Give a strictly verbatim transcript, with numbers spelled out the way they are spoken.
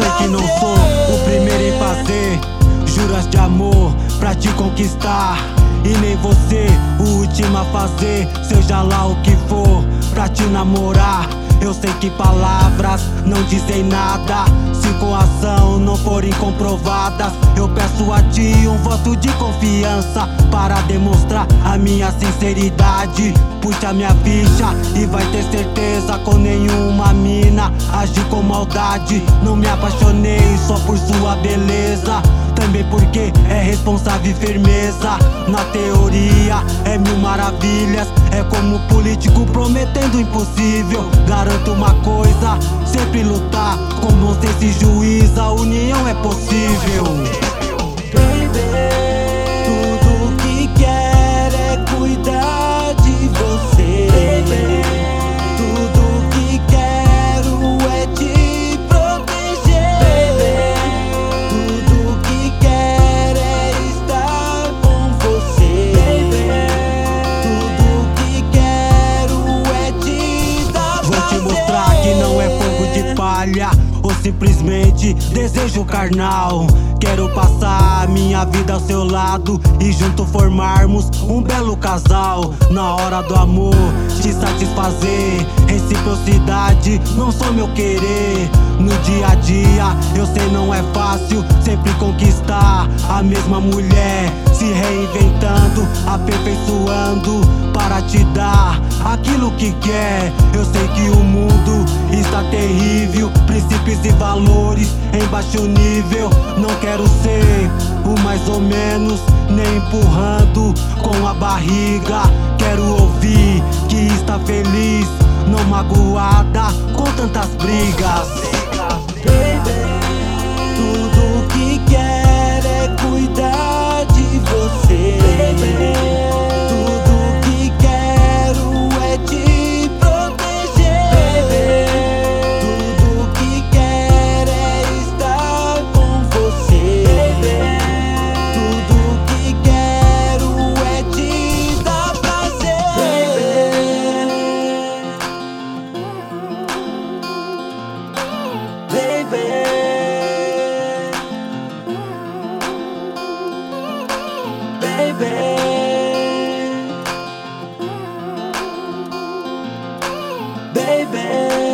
sei que não sou o primeiro em fazer juras de amor pra te conquistar, e nem você o último a fazer, seja lá o que for, pra te namorar. Eu sei que palavras não dizem nada se com ação não forem comprovadas. Eu peço a ti um voto de confiança para demonstrar a minha sinceridade. Puxa minha ficha e vai ter certeza, com nenhuma mina agi com maldade. Não me apaixonei só por sua beleza, também porque é responsável e firmeza. Na teoria é mil maravilhas, é como político prometendo o impossível. Garanto uma coisa, sempre lutar com bom senso e juiz, a união é possível. Baby, tudo que quero é cuidar de você. Baby, tudo que quero é te proteger. Baby, tudo que quero é estar com você. Baby, tudo que quero é te dar Vou te mostrar que não é fogo de palha ou simplesmente desejo carnal. Quero passar a minha vida ao seu lado e junto formarmos um belo casal. Na hora do amor, te satisfazer, reciprocidade não só meu querer. No dia a dia, eu sei não é fácil sempre conquistar a mesma mulher, se reinventando, aperfeiçoando para te dar aquilo que quer. Eu sei que o mundo está terrível, princípios e valores em baixo nível. Não quero ser o mais ou menos, nem empurrando com a barriga. Quero ouvir que está feliz, não magoada com tantas brigas. Baby, tudo que quero é cuidar de você. Baby, tudo que quero é te proteger. Baby, tudo que quero é estar com você. Baby, tudo que quero é te dar prazer. Baby, baby, baby, baby.